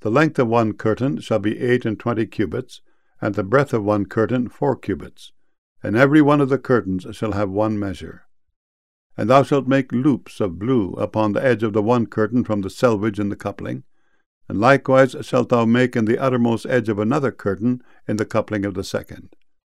The length of one curtain shall be 28 cubits, and the breadth of one curtain 4 cubits, and every one of the curtains shall have one measure. And thou shalt make loops of blue upon the edge of the one curtain from the selvage in the coupling, and likewise shalt thou make in the uttermost edge of another curtain in the coupling of the second.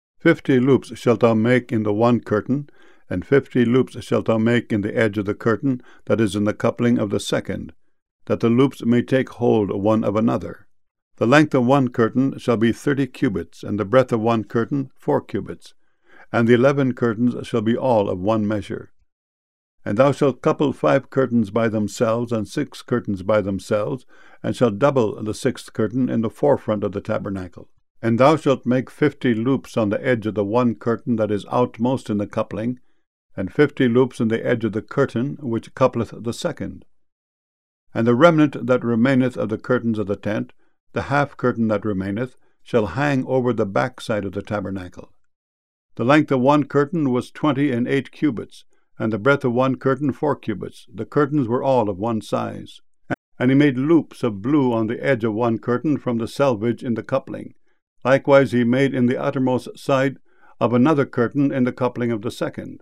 50 loops shalt thou make in the one curtain, and 50 loops shalt thou make in the edge of the curtain that is in the coupling of the second, that the loops may take hold one of another. The length of one curtain shall be 30 cubits, and the breadth of one curtain 4 cubits, and the 11 curtains shall be all of one measure. And thou shalt couple 5 curtains by themselves, and 6 curtains by themselves, and shalt double the 6th curtain in the forefront of the tabernacle. And thou shalt make 50 loops on the edge of the one curtain that is outmost in the coupling, and 50 loops in the edge of the curtain which coupleth the second. And the remnant that remaineth of the curtains of the tent, the half curtain that remaineth, shall hang over the backside of the tabernacle. The length of one curtain was 28 cubits, and the breadth of one curtain 4 cubits. The curtains were all of one size. And he made loops of blue on the edge of one curtain from the selvage in the coupling. Likewise he made in the uttermost side of another curtain in the coupling of the second.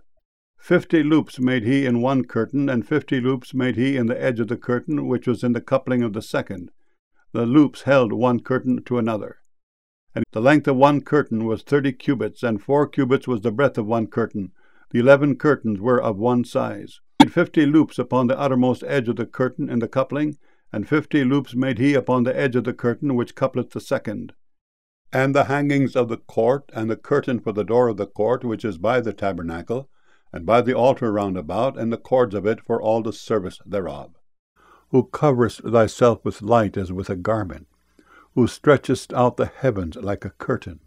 50 loops made he in one curtain, and 50 loops made he in the edge of the curtain which was in the coupling of the second. The loops held one curtain to another. And the length of one curtain was 30 cubits, and 4 cubits was the breadth of one curtain. The 11 curtains were of one size. He made 50 loops upon the uttermost edge of the curtain in the coupling, and 50 loops made he upon the edge of the curtain which coupleth the second. And the hangings of the court, and the curtain for the door of the court which is by the tabernacle, and by the altar round about, and the cords of it for all the service thereof. Who coverest thyself with light as with a garment, who stretchest out the heavens like a curtain,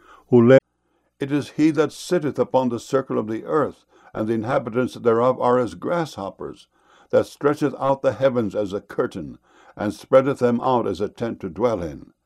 It is he that sitteth upon the circle of the earth, and the inhabitants thereof are as grasshoppers, that stretcheth out the heavens as a curtain, and spreadeth them out as a tent to dwell in.